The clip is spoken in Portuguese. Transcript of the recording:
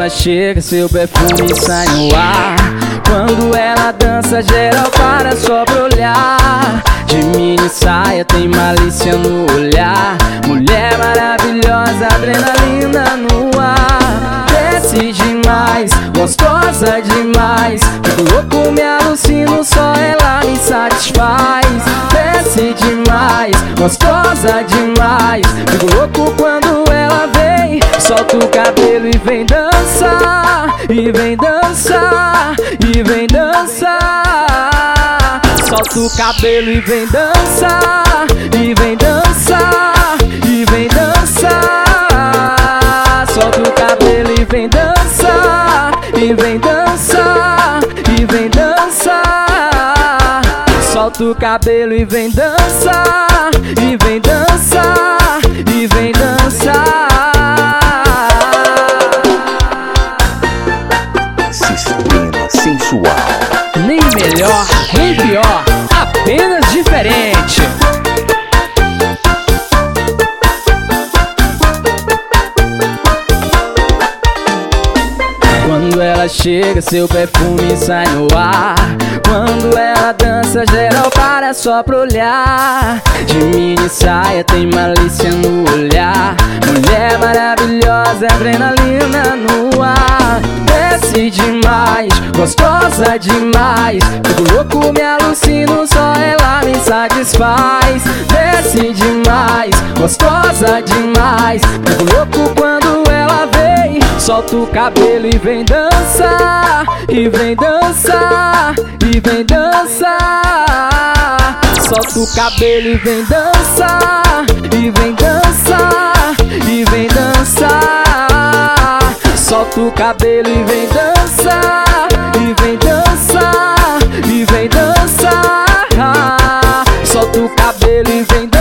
ela chega, seu perfume sai no ar. Quando ela dança, geral para só pra olhar. De mini saia, tem malícia no olhar. Mulher maravilhosa, adrenalina no ar. Desce demais, gostosa demais. Fico louco, me alucino, só ela me satisfaz. Desce demais, gostosa demais. Fico louco quando ela vem. Solta o cabelo e vem dançar. E vem dançar, e vem dançar. Solta o cabelo e vem dançar. E vem dançar, e vem dançar. Solta o cabelo e vem dançar. E vem dançar, e vem dançar. Solta o cabelo e vem dançar. E vem dançar, e vem dançar. Sistema sensual. Nem melhor, nem pior, apenas diferente. Quando ela chega, seu perfume sai no ar. Quando ela dança, geral para só pra olhar. De mini saia, tem malícia no olhar. Mulher maravilhosa, adrenalina no ar. Desce demais, gostosa demais. Fico louco, me alucino, só ela me satisfaz. Desce demais, gostosa demais. Fico louco quando ela vem. Solta o cabelo e vem dançar. E vem dançar, e vem dançar. Solta o cabelo e vem dançar. E vem dançar, e vem dançar. Solta o cabelo e vem dançar. E vem dançar, e vem dançar. Solta o cabelo e vem dançar.